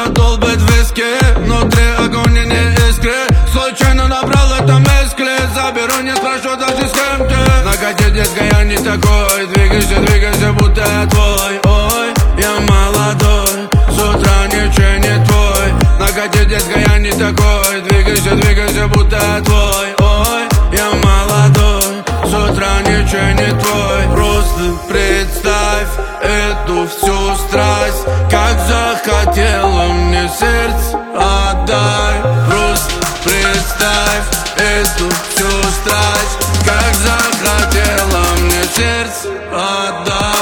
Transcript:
Горло долбит виски, внутри огонь и не искры. Случайно набрал это мискли, заберу, не спрошу даже с кем ты. Накати, детка, я не такой, двигайся, двигайся, будто я твой. Ой, я молодой, с утра ничего не твой. Накати, детка, я не такой, двигайся, двигайся, будто я твой. Ой, я молодой, с утра ничего не твой. Просто представь эту всю страсть, как захотела мне сердце отдай. Просто представь эту всю страсть, как захотела мне сердце отдай.